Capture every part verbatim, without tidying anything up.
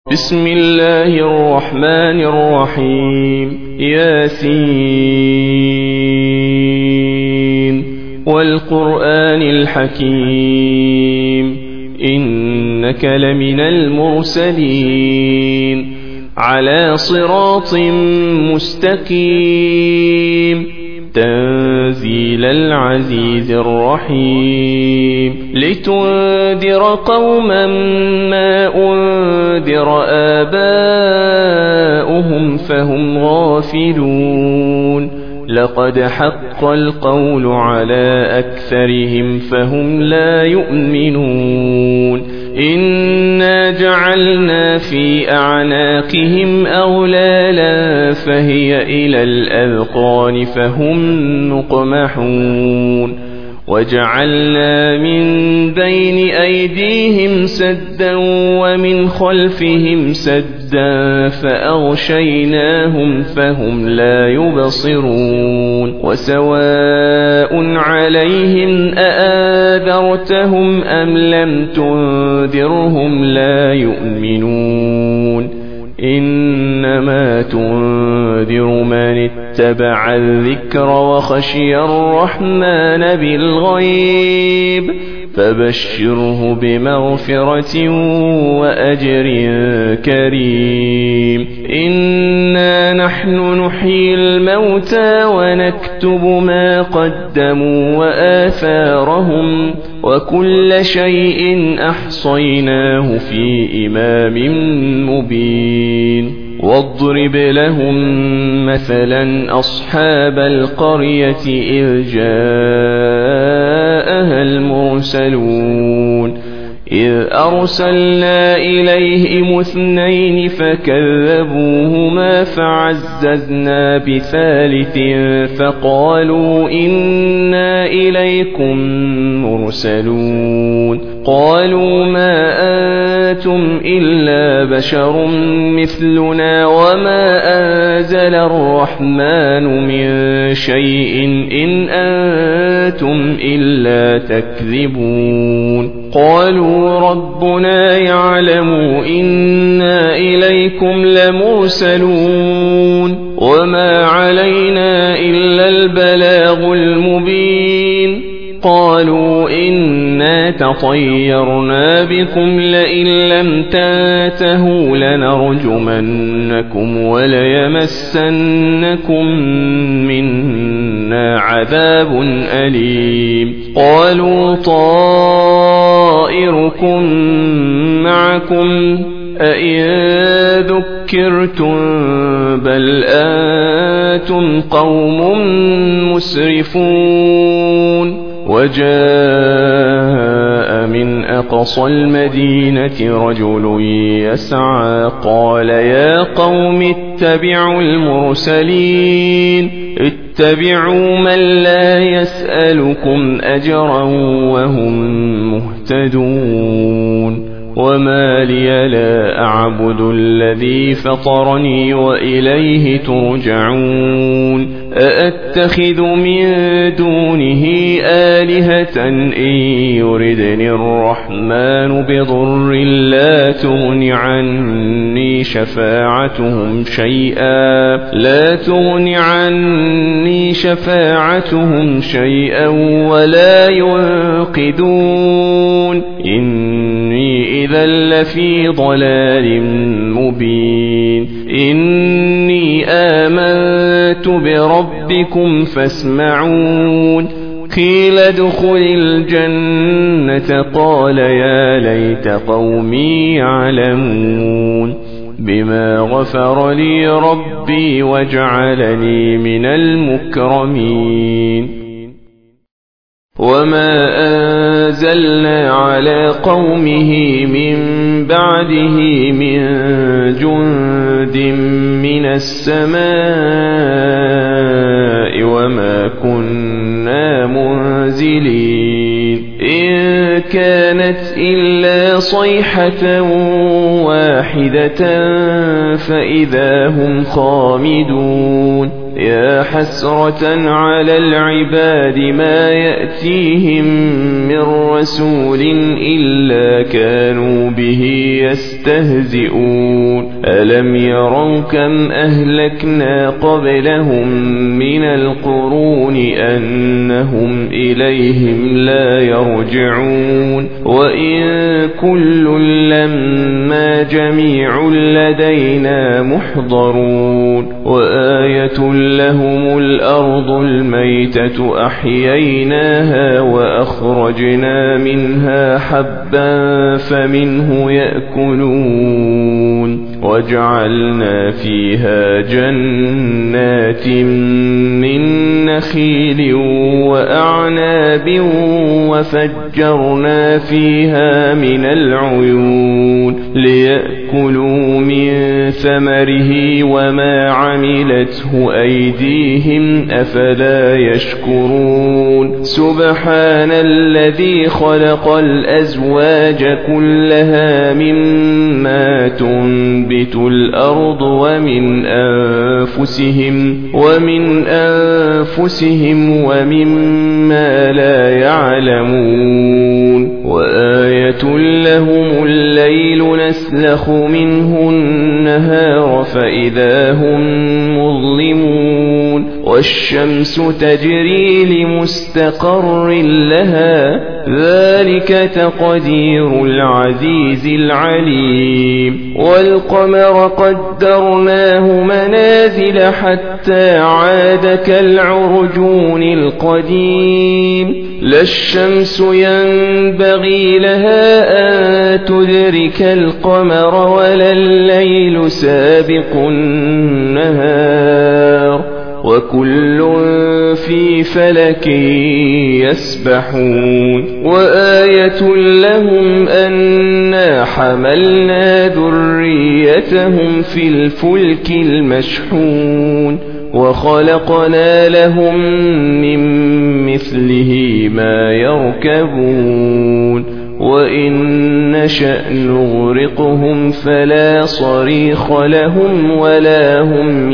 بسم الله الرحمن الرحيم ياسين والقرآن الحكيم إنك لمن المرسلين على صراط مستقيم تنزيل العزيز الرحيم لتنذر قوما ما أنذر آباؤهم فهم غافلون لقد حق القول على أكثرهم فهم لا يؤمنون إنا جعلنا في أعناقهم أغلالا فهي إلى الأذقان فهم مقمحون وجعلنا من بين أيديهم سدا ومن خلفهم سدا فأغشيناهم فهم لا يبصرون وسواء عليهم أآذرتهم أم لم تنذرهم لا يؤمنون إنما تنذر من اتبع الذكر وخشي الرحمن بالغيب فبشره بمغفرة وأجر كريم إنا نحن نحيي الموتى ونكتب ما قدموا وآثارهم وكل شيء أحصيناه في إمام مبين واضرب لهم مثلا أصحاب القرية إذ جاءها المرسلون إذ أرسلنا إليهم اثنين فكذبوهما فعززنا بثالث فقالوا إنا إليكم مرسلون قالوا ما أنتم إلا بشر مثلنا وما أنزل الرحمن من شيء إن أنتم إلا تكذبون قالوا ربنا يعلم إنا إليكم لمرسلون وما علينا إلا البلاغ المبين قالوا إنا تطيرنا بكم لئن لم تنتهوا لنرجمنكم وليمسنكم منا عذاب أليم قالوا طائركم معكم أئن ذكرتم بل أنتم قوم مسرفون وجاء من أقصى المدينة رجل يسعى قال يا قوم اتبعوا المرسلين اتبعوا من لا يسألكم أجرا وهم مهتدون وما لي لا أعبد الذي فطرني وإليه ترجعون أأتخذ من دونه آلهة إن يردني الرحمن بضر لا تغن عني شفاعتهم شيئا لا تغن عني شفاعتهم شيئا ولا ينقذون إني إذا لفي ضلال مبين إني آمنت بربكم فاسمعون قيل ادخل الجنة قال يا ليت قومي يعلمون بما غفر لي ربي وجعلني من المكرمين وما أنزلنا على قومه من بعده من جند من السماء وما كنا منزلين إن كانت إلا صيحة واحدة فإذا هم خامدون يا حسرة على العباد ما يأتيهم من رسول إلا كانوا به يستهزئون ألم يروا كم أهلكنا قبلهم من القرون أنهم إليهم لا يرجعون وإن كل لما جميع لدينا محضرون وآية لهم الأرض الميتة أحييناها وأخرجنا منها حبا فمنه يأكلون وجعلنا فيها جنات من نخيل وأعناب وفجرنا فيها من العيون ليأكلوا من ثمره وما عملته أيديهم أفلا يشكرون سبحان الذي خلق الأزواج كلها مما تنبت الأرض ومن أنفسهم ومن أنفسهم ومما لا يعلمون وآية لهم الليل نسلخ منه النهار فإذا هم مظلمون والشمس تجري لمستقر لها ذلك تقدير العزيز العليم والقمر قدرناه منازل حتى عاد كالعرجون القديم لا الشمس ينبغي لها أن تدرك القمر ولا الليل سابق النهار وكل في فلك يسبحون وآية لهم أنا حملنا ذريتهم في الفلك المشحون وخلقنا لهم من مثله ما يركبون وإن نشأ نغرقهم فلا صريخ لهم ولا هم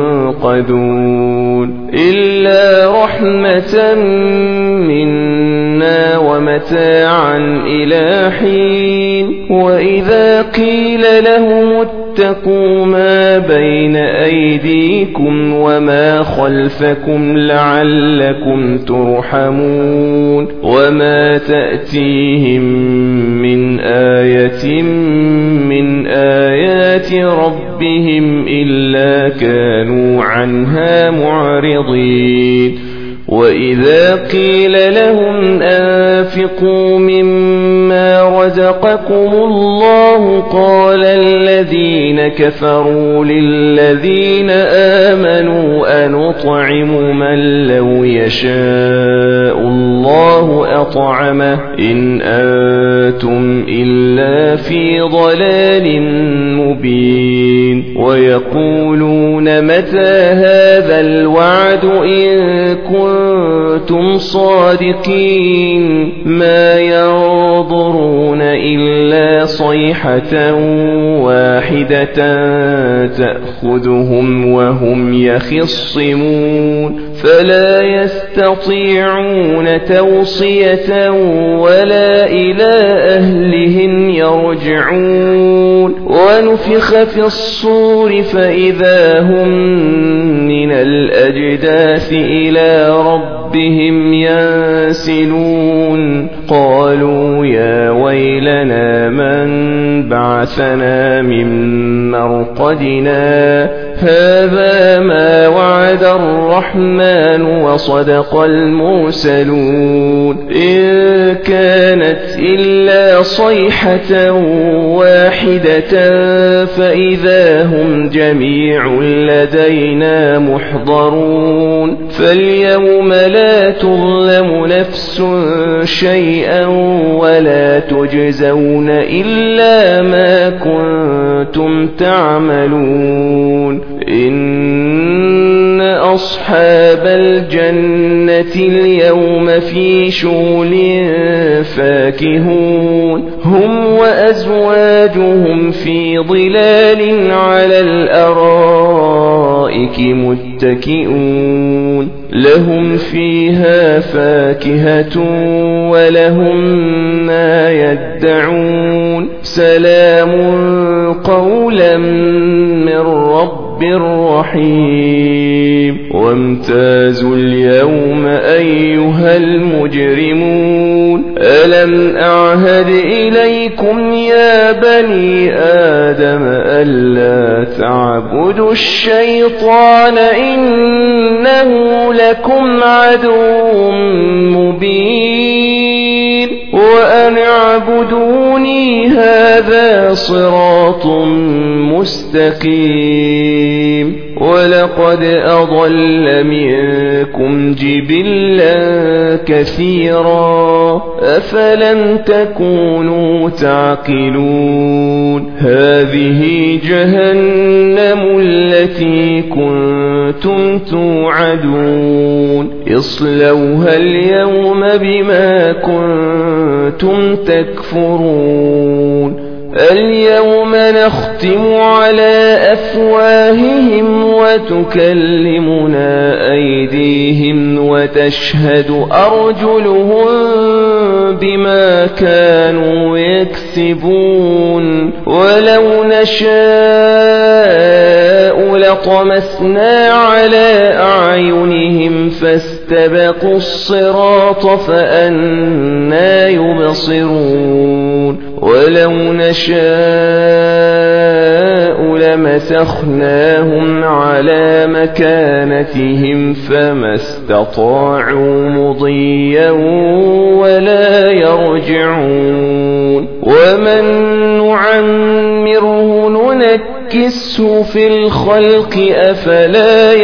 ينقذون إلا رحمة منا ومتاعا إلى حين وإذا قيل لهم اتقوا ما بين أيديكم وما خلفكم لعلكم ترحمون وما تأتيهم من آية من آيات ربهم إلا كانوا عنها معرضين وإذا قيل لهم أنفقوا مما رزقكم الله قال الذين كفروا للذين آمنوا أنطعم من لو يشاء الله أطعمه إن أنتم إلا في ضلال مبين ويقولون متى هذا الوعد إن كنتم صادقين ما ينظرون إلا صيحة واحدة تأخذهم وهم يخصمون فلا يستطيعون توصية ولا إلى أهلهم يرجعون ونفخ في الصور فإذا هم من الأجداث إلى ربهم ينسلون قالوا يا ويلنا من بعثنا من مرقدنا هذا ما وعد الرحمن وصدق المرسلون إن كانت إلا صيحة واحدة فإذا هم جميع لدينا محضرون فاليوم لا تظلم نفس شيئا ولا تجزون إلا ما كنتم تعملون إن أصحاب الجنة اليوم في شغل فاكهون هم وأزواجهم في ظلال على الأرائك متكئون لهم فيها فاكهة ولهم ما يدعون سلام قولا من رب رحيم وامتازوا اليوم أيها المجرمون ألم أعهد إليكم يا بني آدم ألا تعبدوا الشيطان إنه لكم عدو مبين وأن اعبدوني هذا صراط مستقيم ولقد أضل منكم جبلا كثيرا أفلم تكونوا تعقلون هذه جهنم التي كنتم توعدون اصلوها اليوم بما كنتم تكفرون اليوم نختم على أفواههم وتكلمنا أيديهم وتشهد أرجلهم بما كانوا يكسبون ولو نشاء لطمسنا على أعينهم فاستبقوا الصراط فأنى يبصرون ولو نشاء لمسخناهم على مكانتهم فما استطاعوا مضيا ولا يرجعون ومن نعمره ننكسه في الخلق أفلا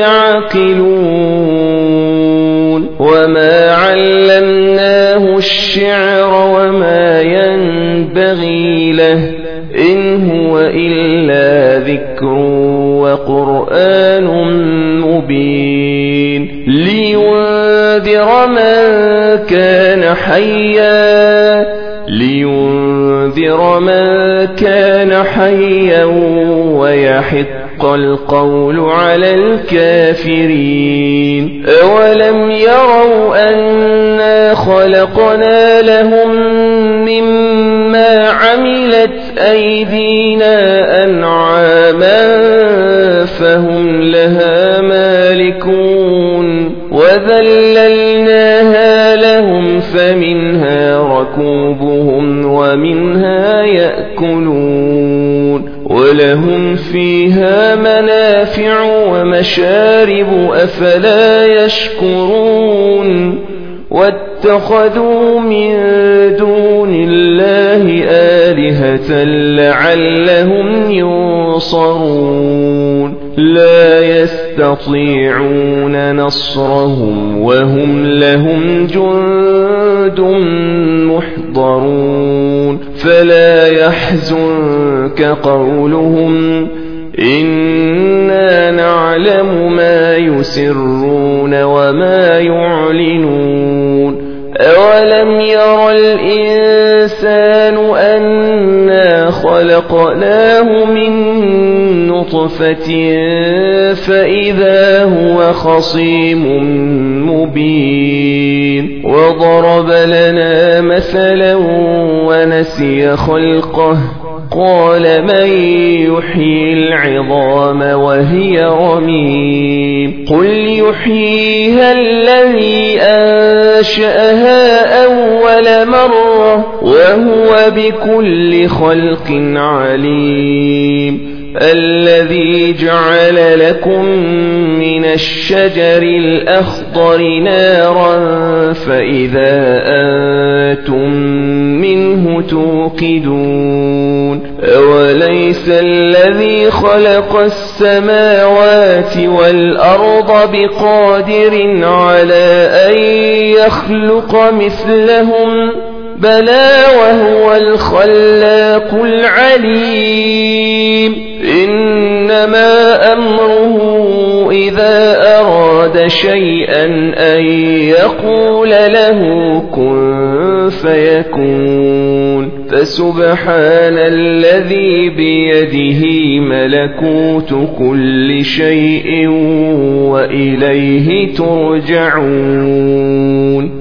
يعقلون وما علمناه الشعر وما ينبغي له إن هو إلا ذكر وقرآن مبين لينذر من كان حيا لينذر من كان حيا ويحق القول على الكافرين أولم يروا أنا خلقنا لهم مما عملت أيدينا أنعاما فهم لها مالكون وذللناها لهم فمنها ركوبهم ومنها يأكلون ولهم فيها منافع ومشارب أفلا يشكرون واتخذوا من دون الله آلهة لعلهم ينصرون لا يستطيعون نصرهم وهم لهم جند محضرون فلا يحزنك قولهم إنا نعلم ما يسرون وما يعلنون أولم ير الإنسان أنا خلقناه من نطفة فإذا هو خصيم مبين وضرب لنا مثلا ونسي خلقه قال من يحيي العظام وهي رميم قل يحييها الذي أنشأها أول مرة وهو بكل خلق عليم الذي جعل لكم من الشجر الأخضر نارا فإذا أنتم منه توقدون أوليس الذي خلق السماوات والأرض بقادر على أن يخلق مثلهم بلى وهو الخلاق العليم إنما أمره إذا أراد شيئا أن يقول له كن فيكون فسبحان الذي بيده ملكوت كل شيء وإليه ترجعون